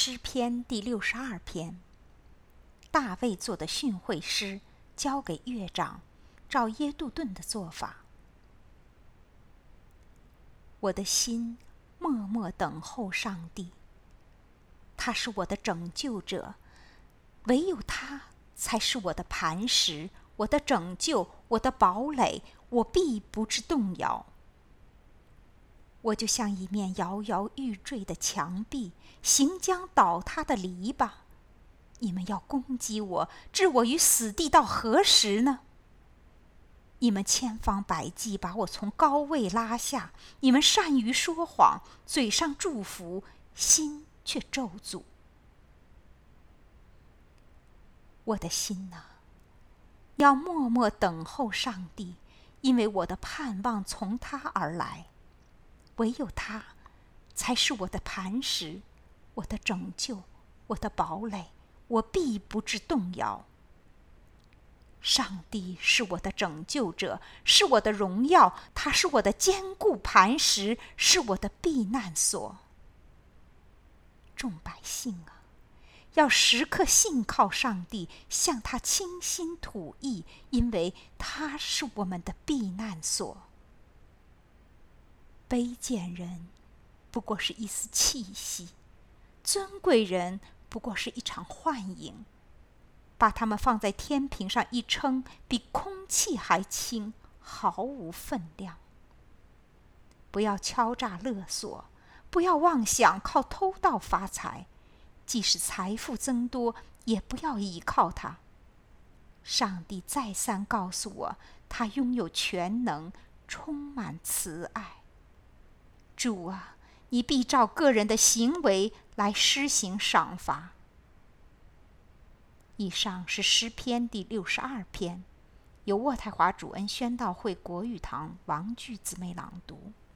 诗篇第62篇，大卫做的训诲诗，交给乐长，照耶杜顿的做法。我的心默默等候上帝，他是我的拯救者，唯有他才是我的磐石，我的拯救，我的堡垒，我必不致动摇。我就像一面摇摇欲坠的墙壁，行将倒塌的篱笆。你们要攻击我，置我于死地，到何时呢？你们千方百计把我从高位拉下，你们善于说谎，嘴上祝福，心却咒诅。我的心哪，要默默等候上帝，因为我的盼望从他而来。唯有他才是我的磐石，我的拯救，我的堡垒，我必不致动摇。上帝是我的拯救者，是我的荣耀，他是我的坚固磐石，是我的避难所。众百姓啊，要时刻信靠上帝，向他倾心吐意，因为他是我们的避难所。卑贱人不过是一丝气息，尊贵人不过是一场幻影。把它们放在天平上一称，比空气还轻，毫无分量。不要敲诈勒索，不要妄想靠偷盗发财，即使财富增多，也不要倚靠它。上帝再三告诉我，他拥有全能，充满慈爱。主啊，你必照个人的行为来施行赏罚。以上是诗篇第62篇，由渥太华主恩宣道会国语堂王具姊妹朗读。